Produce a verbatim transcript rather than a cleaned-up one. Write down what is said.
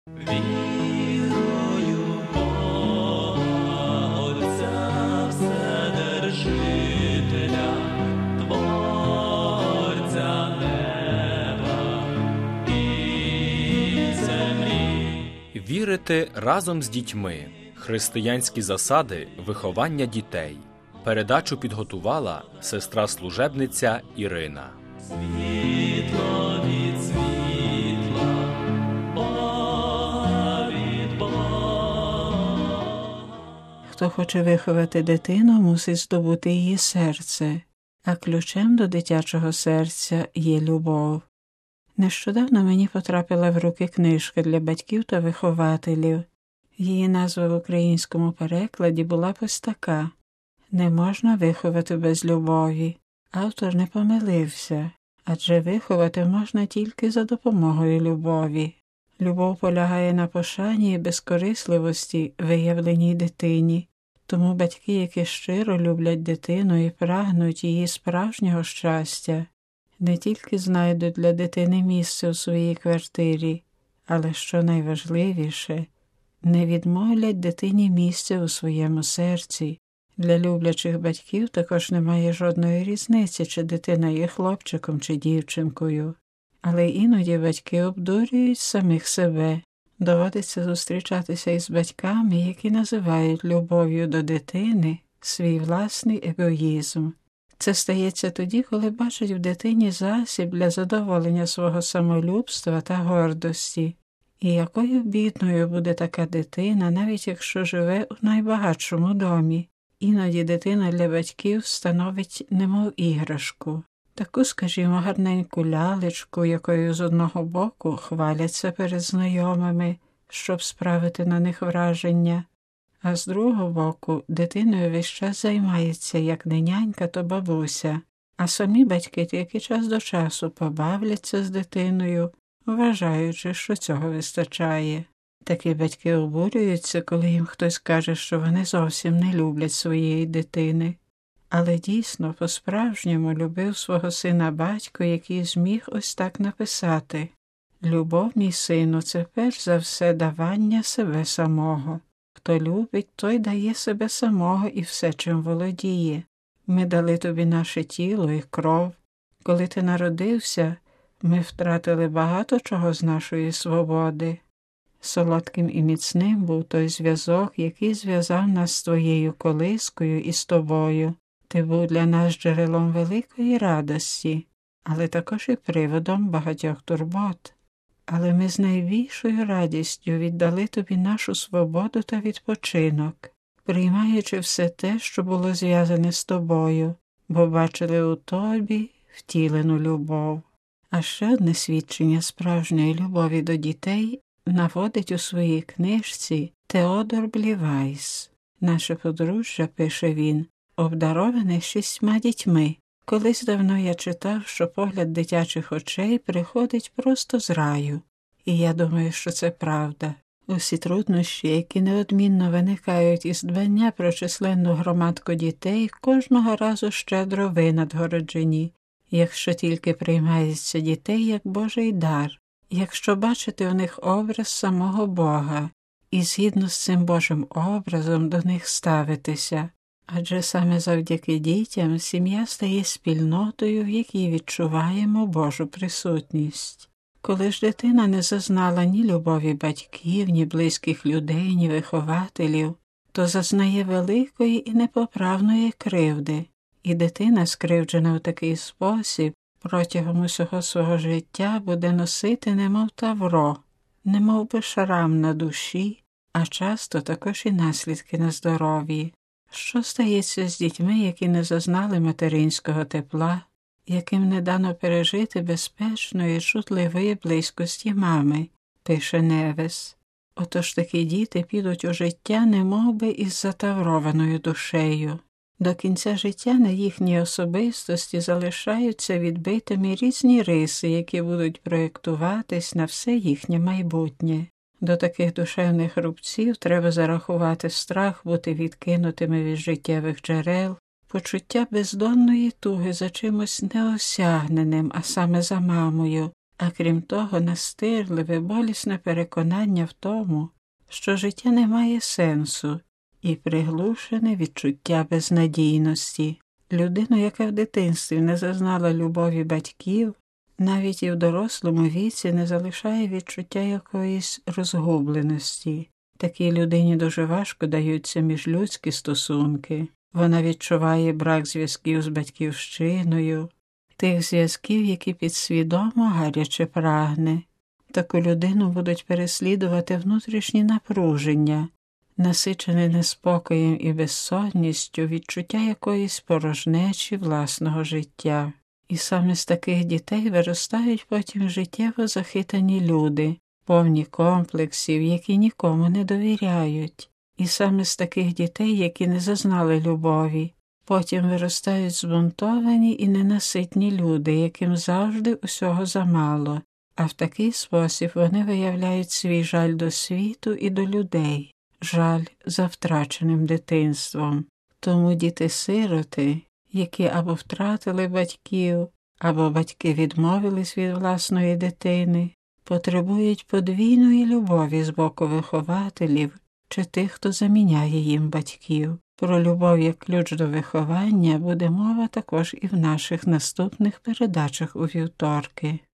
Вірую в Бога, Отця Вседержителя, Творця неба і землі. Вірити разом з дітьми. Християнські засади виховання дітей. Передачу підготувала сестра-служебниця Ірина. Світло від світла, Бога від Бога. Хто хоче виховати дитину, мусить здобути її серце, а ключем до дитячого серця є любов. Нещодавно мені потрапила в руки книжка для батьків та вихователів. Її назва в українському перекладі була ось така: «Не можна виховати без любові». Автор не помилився, адже виховати можна тільки за допомогою любові. Любов полягає на пошані і безкорисливості, виявленій дитині. Тому батьки, які щиро люблять дитину і прагнуть її справжнього щастя, не тільки знайдуть для дитини місце у своїй квартирі, але, що найважливіше, не відмовлять дитині місця у своєму серці. Для люблячих батьків також немає жодної різниці, чи дитина є хлопчиком чи дівчинкою. Але іноді батьки обдурюють самих себе. Доводиться зустрічатися із батьками, які називають любов'ю до дитини свій власний егоїзм. Це стається тоді, коли бачать в дитині засіб для задоволення свого самолюбства та гордості. І якою бідною буде така дитина, навіть якщо живе у найбагатшому домі. Іноді дитина для батьків становить немов іграшку. Таку, скажімо, гарненьку лялечку, якою з одного боку хваляться перед знайомими, щоб справити на них враження, а з другого боку дитиною весь час займається як не нянька, то бабуся, а самі батьки тільки час до часу побавляться з дитиною, вважаючи, що цього вистачає. Такі батьки обурюються, коли їм хтось каже, що вони зовсім не люблять своєї дитини. Але дійсно, по-справжньому любив свого сина батько, який зміг ось так написати: «Любов, мій сину, це перш за все давання себе самого. Хто любить, той дає себе самого і все, чим володіє. Ми дали тобі наше тіло і кров. Коли ти народився, ми втратили багато чого з нашої свободи. Солодким і міцним був той зв'язок, який зв'язав нас з твоєю колискою і з тобою. Ти був для нас джерелом великої радості, але також і приводом багатьох турбот. Але ми з найбільшою радістю віддали тобі нашу свободу та відпочинок, приймаючи все те, що було зв'язане з тобою, бо бачили у тобі втілену любов». А ще одне свідчення справжньої любові до дітей наводить у своїй книжці Теодор Блівайс. «Наше подружжя», пише він, «обдароване шістьма дітьми. Колись давно я читав, що погляд дитячих очей приходить просто з раю. І я думаю, що це правда. Усі труднощі, які неодмінно виникають із дбання про численну громадку дітей, кожного разу щедро винадгороджені, якщо тільки приймається дітей як Божий дар, якщо бачити у них образ самого Бога і згідно з цим Божим образом до них ставитися. Адже саме завдяки дітям сім'я стає спільнотою, в якій відчуваємо Божу присутність. Коли ж дитина не зазнала ні любові батьків, ні близьких людей, ні вихователів, то зазнає великої і непоправної кривди. І дитина, скривджена в такий спосіб, протягом усього свого життя буде носити немов тавро, немов би шрам на душі, а часто також і наслідки на здоров'ї. Що стається з дітьми, які не зазнали материнського тепла, яким не дано пережити безпечної, чутливої близькості мами, пише Невес. Отож такі діти підуть у життя немов би із затаврованою душею. До кінця життя на їхній особистості залишаються відбитими різні риси, які будуть проєктуватись на все їхнє майбутнє. До таких душевних рубців треба зарахувати страх бути відкинутими від життєвих джерел, почуття бездонної туги за чимось неосягненим, а саме за мамою, а крім того, настирливе, болісне переконання в тому, що життя не має сенсу, і приглушене відчуття безнадійності. Людину, яка в дитинстві не зазнала любові батьків, навіть і в дорослому віці не залишає відчуття якоїсь розгубленості. Такій людині дуже важко даються міжлюдські стосунки. Вона відчуває брак зв'язків з батьківщиною, тих зв'язків, які підсвідомо гаряче прагне. Таку людину будуть переслідувати внутрішні напруження, насичене неспокоєм і безсонністю, відчуття якоїсь порожнечі власного життя. І саме з таких дітей виростають потім життєво захитані люди, повні комплексів, які нікому не довіряють. І саме з таких дітей, які не зазнали любові, потім виростають збунтовані і ненаситні люди, яким завжди усього замало, а в такий спосіб вони виявляють свій жаль до світу і до людей, жаль за втраченим дитинством. Тому діти-сироти, які або втратили батьків, або батьки відмовились від власної дитини, потребують подвійної любові з боку вихователів чи тих, хто заміняє їм батьків. Про любов як ключ до виховання буде мова також і в наших наступних передачах у вівторки.